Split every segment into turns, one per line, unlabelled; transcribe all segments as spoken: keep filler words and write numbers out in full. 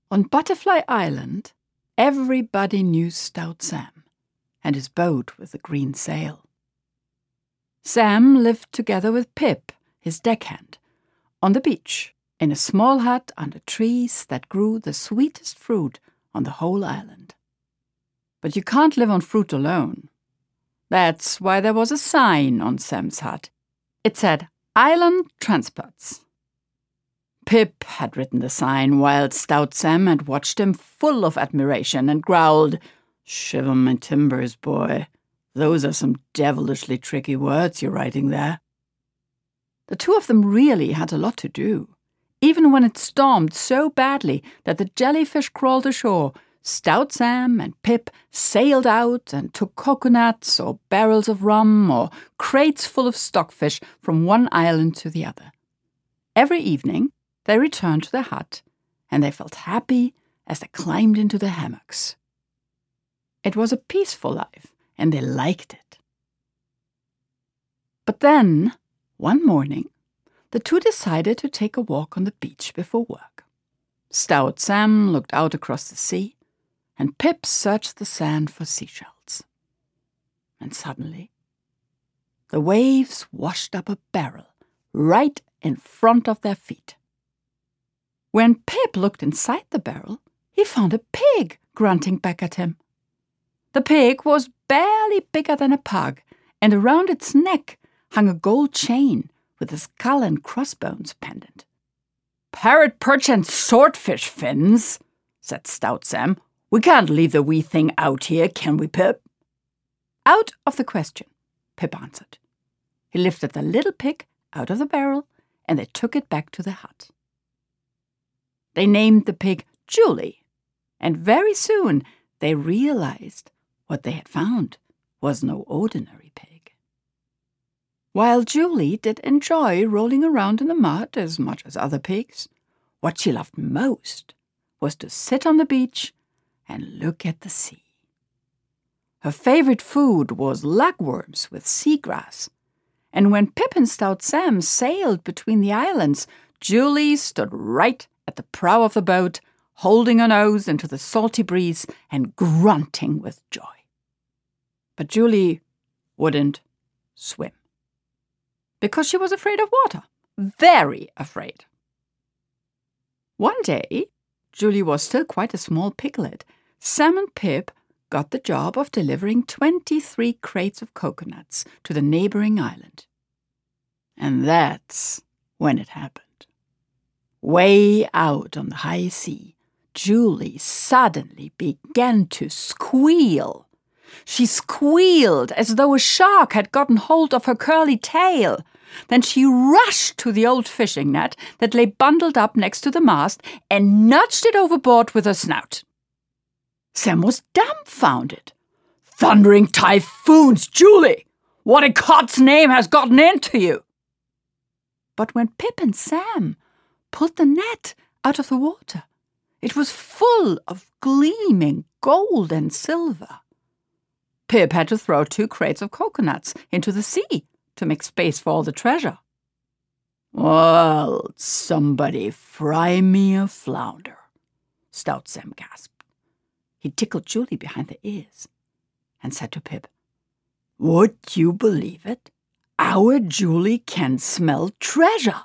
On Butterfly Island, everybody knew Stout Sam and his boat with the green sail. Sam lived together with Pip, his deckhand, on the beach in a small hut under trees that grew the sweetest fruit on the whole island. But you can't live on fruit alone. That's why there was a sign on Sam's hut. It said, "Island Transports." Pip had written the sign while Stout Sam had watched him full of admiration and growled, "Shiver my timbers, boy. Those are some devilishly tricky words you're writing there." The two of them really had a lot to do. Even when it stormed so badly that the jellyfish crawled ashore, Stout Sam and Pip sailed out and took coconuts or barrels of rum or crates full of stockfish from one island to the other. Every evening, they returned to their hut, and they felt happy as they climbed into their hammocks. It was a peaceful life, and they liked it. But then, one morning, the two decided to take a walk on the beach before work. Stout Sam looked out across the sea, and Pip searched the sand for seashells. And suddenly, the waves washed up a barrel right in front of their feet. When Pip looked inside the barrel, he found a pig grunting back at him. The pig was barely bigger than a pug, and around its neck hung a gold chain with a skull and crossbones pendant. "Parrot perch and swordfish fins," said Stout Sam. "We can't leave the wee thing out here, can we, Pip?" "Out of the question," Pip answered. He lifted the little pig out of the barrel, and they took it back to the hut. They named the pig Julie, and very soon they realized what they had found was no ordinary pig. While Julie did enjoy rolling around in the mud as much as other pigs, what she loved most was to sit on the beach and look at the sea. Her favorite food was lugworms with seagrass, and when Pip and Stout Sam sailed between the islands, Julie stood right at the prow of the boat, holding her nose into the salty breeze and grunting with joy. But Julie wouldn't swim, because she was afraid of water, very afraid. One day, Julie was still quite a small piglet. Sam and Pip got the job of delivering twenty-three crates of coconuts to the neighboring island. And that's when it happened. Way out on the high sea, Julie suddenly began to squeal. She squealed as though a shark had gotten hold of her curly tail. Then she rushed to the old fishing net that lay bundled up next to the mast and nudged it overboard with her snout. Sam was dumbfounded. "Thundering typhoons, Julie! What in God's name has gotten into you?" But when Pip and Sam pulled the net out of the water, it was full of gleaming gold and silver. Pip had to throw two crates of coconuts into the sea to make space for all the treasure. "Well, somebody fry me a flounder," Stout Sam gasped. He tickled Julie behind the ears and said to Pip, "Would you believe it? Our Julie can smell treasure."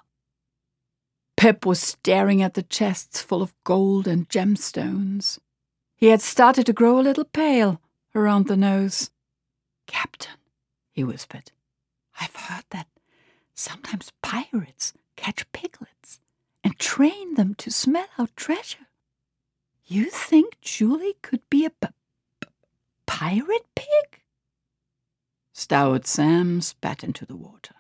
Pip was staring at the chests full of gold and gemstones. He had started to grow a little pale around the nose. "Captain," he whispered, "I've heard that sometimes pirates catch piglets and train them to smell out treasure. You think Julie could be a p- p- pirate pig?" Stout Sam spat into the water.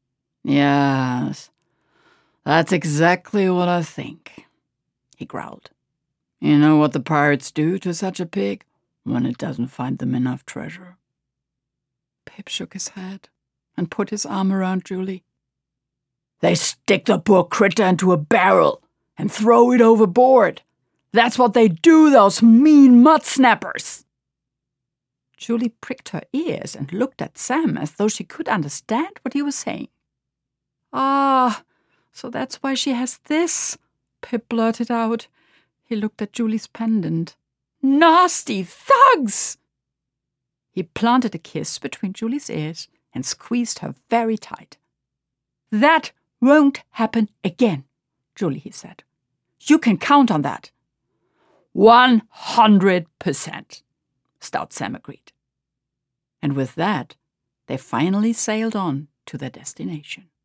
"Yes, that's exactly what I think," he growled. "You know what the pirates do to such a pig when it doesn't find them enough treasure?" Pip shook his head and put his arm around Julie. "They stick the poor critter into a barrel and throw it overboard. That's what they do, those mean mud snappers." Julie pricked her ears and looked at Sam as though she could understand what he was saying. "Ah, so that's why she has this," Pip blurted out. He looked at Julie's pendant. Nasty thugs! He planted a kiss between Julie's ears and squeezed her very tight. That won't happen again, Julie, he said. You can count on that. One hundred percent, Stout Sam agreed. And with that, they finally sailed on to their destination.